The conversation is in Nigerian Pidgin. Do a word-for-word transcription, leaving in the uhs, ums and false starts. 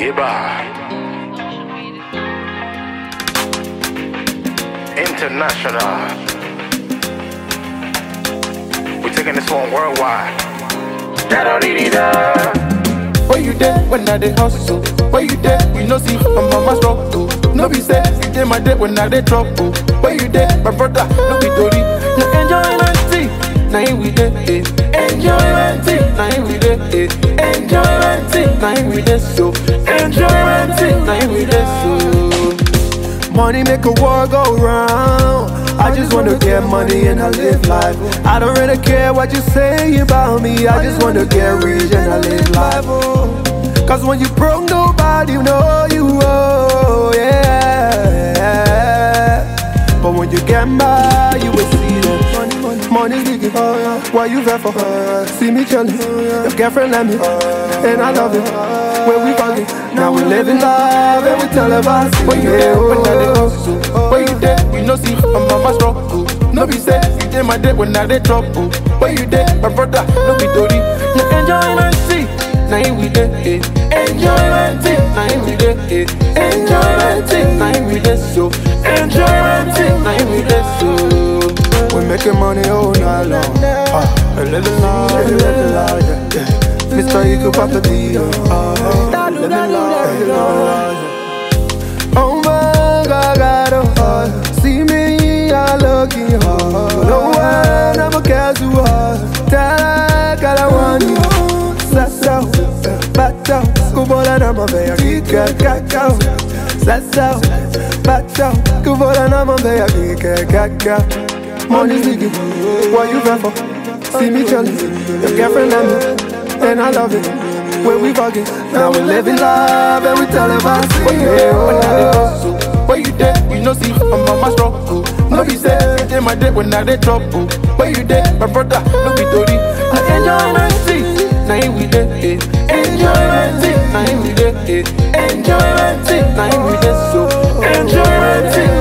Yeba. International. We're taking this one worldwide. Where you there when I dey hustle? Where you there? You know see my mama struggle. No be say you dey my day when I dey trouble. Where you there, my brother? No be tori. No enjoyment, now here we dey. Enjoyment, now here we dey. Enjoyment, now here we dey. So enjoyment, now here we dey. So money make a world go round. I just wanna get money and I live life. I don't really care what you say about me. I just wanna get rich and I live life. Oh. Cause when you broke, nobody know you. Oh, yeah. But when you get mad, you will see that money, money, money's big. Oh, yeah. Why you there for her? See me chillin'. Oh, yeah. Your girlfriend let me, oh, and I love it. When we fucking, now we living life and we tell about it. When you there, when I dey hustle. When you there, you know see my mama struggle. No be say you dey my day when I dey trouble. When you there, my brother, no be tori. No enjoyment, see, now here we dey. Enjoyment, now here we dey. Enjoyment, now here we dey. So enjoyment, now here we dey. So we making money all night long. Ah, a little large, a little large, yeah. Mister, you could pop the deal. Ah, living large, living large. Oh my God, God, oh, uh, see me, I looking hard. No one ever cares who are. Tell God I want you. Sasa, bata, kubola na mambe ya kike kaka. Sasa, bata, kubola na mambe ya kike kaka. Money's big, what you there for? See me chillin', your girlfriend let me, and I love it. When we fucking, now we living life and we tell about it. When you there, when I dey hustle. Where you there, you know see my mama struggle. No be say you dey my day when I dey trouble. Where you there, my brother, no be tori. No enjoyment, now here we dey. Enjoyment, now here we dey. Enjoyment, now here we dey. So enjoyment.